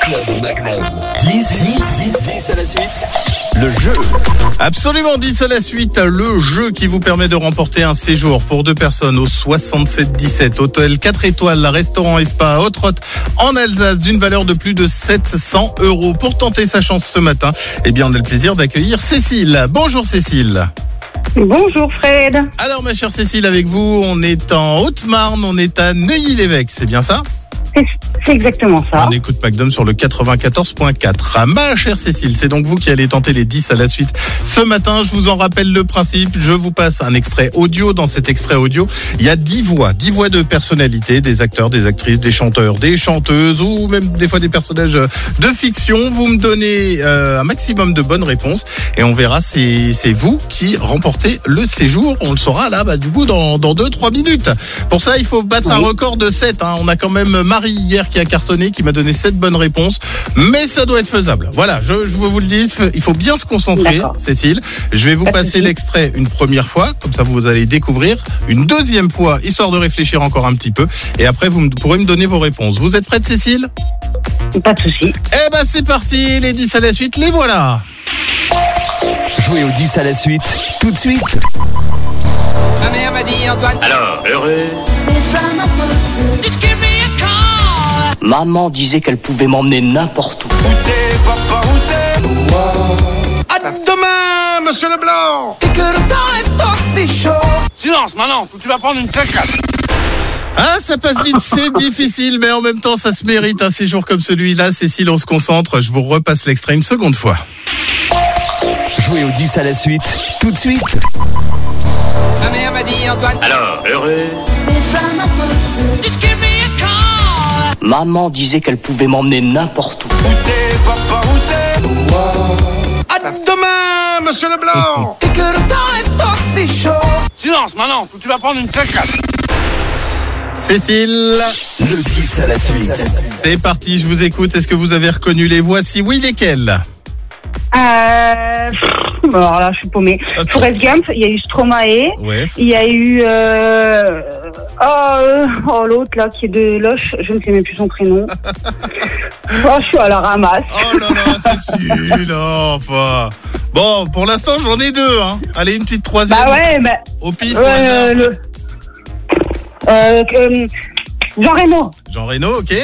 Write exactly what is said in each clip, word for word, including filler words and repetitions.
Club Magnum. dix, dix, dix, dix à la suite. Le jeu. Absolument, dix à la suite, le jeu qui vous permet de remporter un séjour pour deux personnes au soixante-sept dix-sept, hôtel quatre étoiles, restaurant et spa Hot-Rot en Alsace d'une valeur de plus de sept cents euros. Pour tenter sa chance ce matin, eh bien, on a le plaisir d'accueillir Cécile. Bonjour Cécile. Bonjour Fred. Alors ma chère Cécile, avec vous, on est en Haute-Marne, on est à Neuilly-l'Évêque, c'est bien ça ? C'est, c'est exactement ça. On écoute Magnum sur le quatre-vingt-quatorze point quatre. Ma chère Cécile, c'est donc vous qui allez tenter les dix à la suite. Ce matin, je vous en rappelle le principe. Je vous passe un extrait audio. Dans cet extrait audio, il y a dix voix. dix voix de personnalités, des acteurs, des actrices, des chanteurs, des chanteuses ou même des fois des personnages de fiction. Vous me donnez euh, un maximum de bonnes réponses et on verra si c'est vous qui remportez le séjour. On le saura là, bah, du coup, dans, dans deux trois minutes. Pour ça, il faut battre oui. un record de sept. Hein. On a quand même Marie hier qui a cartonné, qui m'a donné sept bonnes réponses, mais ça doit être faisable. Voilà, je, je vous le dis, il faut bien se concentrer, D'accord. Cécile. Je vais vous Pas passer l'extrait une première fois, comme ça vous allez découvrir, une deuxième fois, histoire de réfléchir encore un petit peu, et après vous pourrez me donner vos réponses. Vous êtes prête, Cécile ? Pas de souci. Eh ben c'est parti, les dix à la suite, les voilà. Jouez aux dix à la suite, tout de suite. Ma mère m'a dit, Antoine. Alors, heureux. C'est pas ma faute. Just give me a call. Maman disait qu'elle pouvait m'emmener n'importe où. Où t'es, papa, où t'es? À demain, monsieur Leblanc. Et que le temps est aussi chaud. Silence, maintenant, ou tu vas prendre une claquette. Ah, ça passe vite, c'est difficile, mais en même temps, ça se mérite un séjour comme celui-là. Cécile, on se concentre. Je vous repasse l'extrait une seconde fois. Jouez aux dix à la suite, tout de suite. Ma mère m'a dit, Antoine. Alors, heureux. C'est pas ma faute. Just give me a call. Maman disait qu'elle pouvait m'emmener n'importe où. Où t'es, papa, où t'es? À demain, monsieur Leblanc. Et que le temps est aussi chaud. Silence, maintenant, ou tu vas prendre une claquette. Cécile, le dix à la suite. C'est parti, je vous écoute. Est-ce que vous avez reconnu les voix ? Si oui, lesquelles ? Euh... Alors là, je suis paumée. Okay. Forrest Gump, il y a eu Stromae. Ouais. Il y a eu... Euh... Oh, euh... oh, l'autre là, qui est de Loche, je ne sais même plus son prénom. Oh, je suis à la ramasse. Oh là là, Cécile, oh, enfin... Bon, pour l'instant, j'en ai deux. Hein. Allez, une petite troisième. Bah ouais, bah... Au pif, euh, le... Euh... euh... Jean Reno. Jean Reno, ok.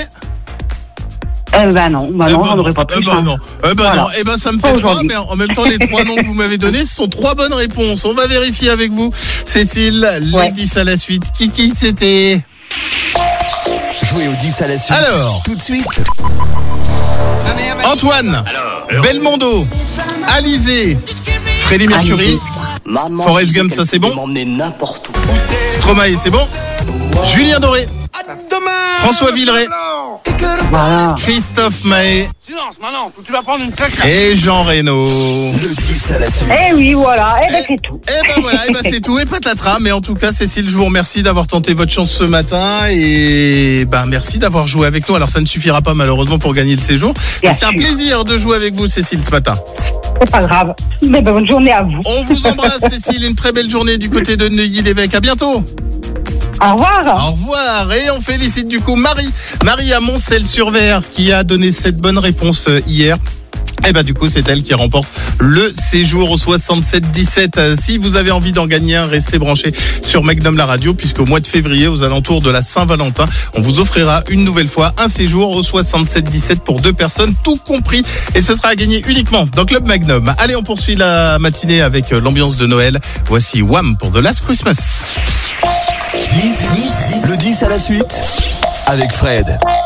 Euh, bah non, bah eh non, ben j'en aurais pas plus. Eh ben hein. non, eh ben voilà. non, eh ben ça me fait pas trois, mais en même temps les trois noms que vous m'avez donnés, ce sont trois bonnes réponses. On va vérifier avec vous, Cécile, ouais. les dix à la suite. Qui qui c'était ? Jouez aux dix à la suite. Alors, tout de suite. Antoine, Alors, Belmondo, Alizé, Freddie Mercury, Maman Forrest disait Gump, qu'elle ça c'est pouvait bon. m'emmener n'importe où. Stromae, c'est bon. Julien Doré, demain, François Villeray, Voilà. Christophe Maé silence, maintenant, ou tu vas prendre une claquette. et Jean Reno. Le dix à la suite. Eh oui, voilà, eh ben c'est tout. Eh ben voilà, eh ben c'est tout et patatras. Mais en tout cas, Cécile, je vous remercie d'avoir tenté votre chance ce matin et ben merci d'avoir joué avec nous. Alors ça ne suffira pas malheureusement pour gagner le séjour. Mais c'était un plaisir de jouer avec vous, Cécile, ce matin. C'est pas grave. Mais ben, bonne journée à vous. On vous embrasse, Cécile. Une très belle journée du côté de Neuilly-l'Évêque. À bientôt. Au revoir. Au revoir. Et on félicite du coup Marie, Marie à Moncel-sur-Ver qui a donné cette bonne réponse hier. Et bah du coup c'est elle qui remporte le séjour au soixante-sept dix-sept. Si vous avez envie d'en gagner un, restez branchés sur Magnum la radio, puisqu'au mois de février, aux alentours de la Saint-Valentin, on vous offrira une nouvelle fois un séjour au soixante-sept dix-sept pour deux personnes, tout compris, et ce sera à gagner uniquement dans Club Magnum. Allez, on poursuit la matinée avec l'ambiance de Noël. Voici Wham pour The Last Christmas. dix, le dix à la suite avec Fred.